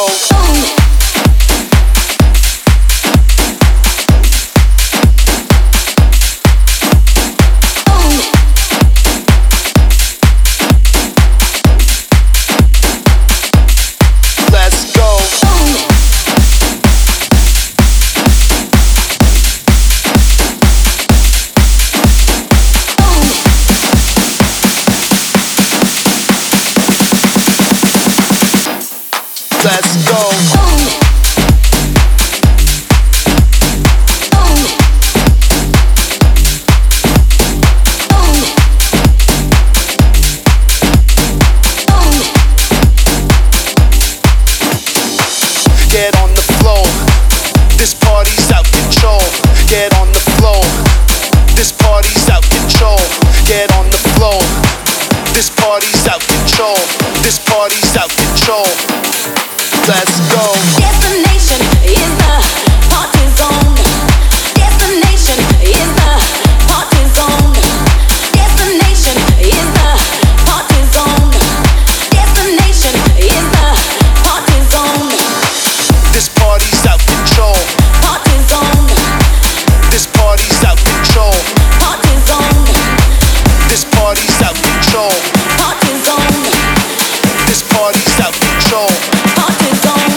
Let's go. Get on the floor. This party's out control. Get on the floor. This party's out control. Get on the floor. This party's out control. This party's out control. Let's go. Destination is the party zone. Destination is the party zone. Destination is the party zone. Destination is the party zone. This party's out control. Party zone. This party's out control. Party zone. This party's out control. Party zone. This party's out control. Party zone.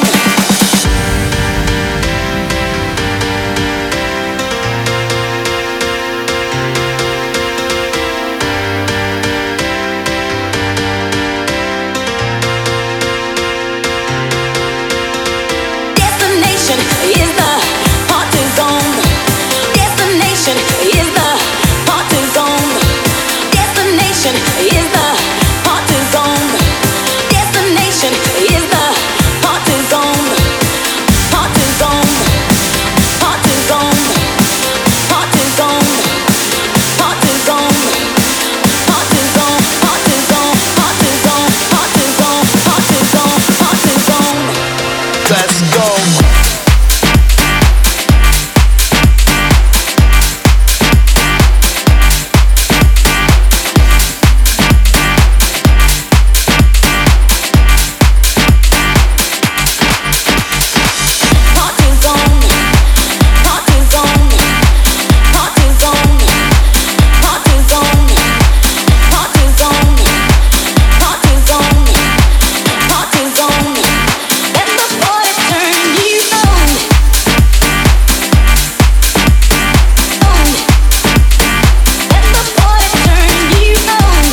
Destination is the party zone. Destination is the party zone. Destination is the party zone. Destination is the party zone. Party zone. Party zone. Party zone. Party zone. Party zone. Party zone. Party zone. Party zone. Party zone. Party zone. Let's go. Party zone. Party zone. Party zone. Party zone. Party zone. Party zone. Party zone. Let the party turn you on. Let the party turn you on.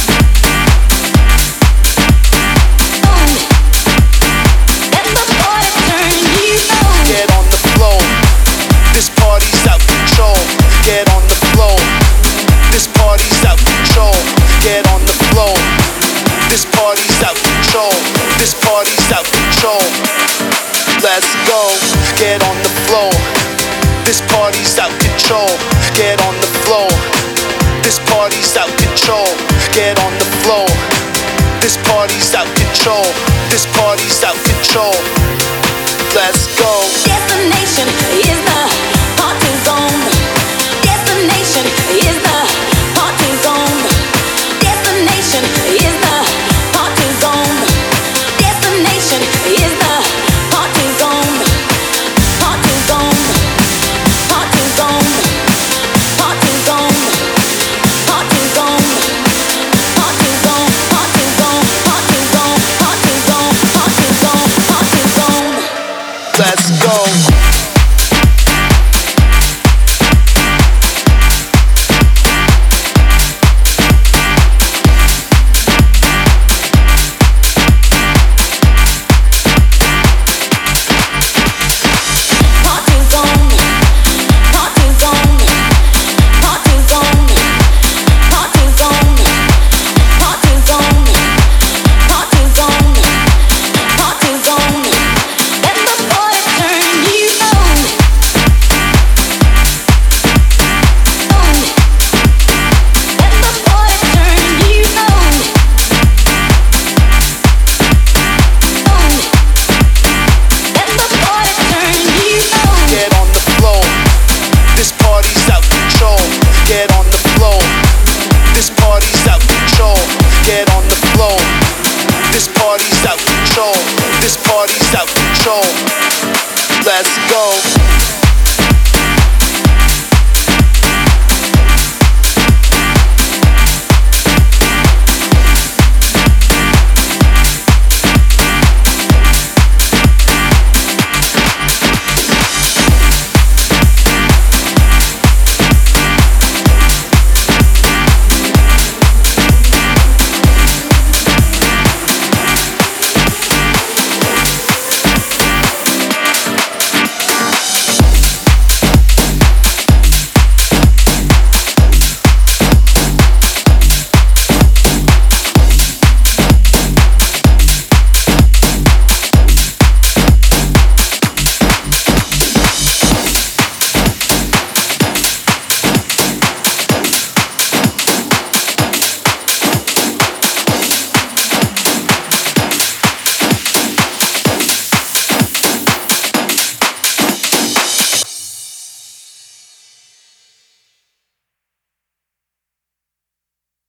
Let the party turn you on. Get on the floor. This party's out control. Get on the floor. This party's out control. Get on the floor. This party's out control. This party's out control. Let's go. Get on the floor. This party's out control. Get on the floor. This party's out control. Get on the floor. This party's out control. This party's out control. Let's go. Destination is the party zone. Destination is the party zone. Destination is the party zone. Destination is the party zone. Party zone. Party zone. Party zone. Party zone. Party zone. Party zone. Party zone. Party zone. Party zone. Party zone. Let's go. party's out control. Let's go.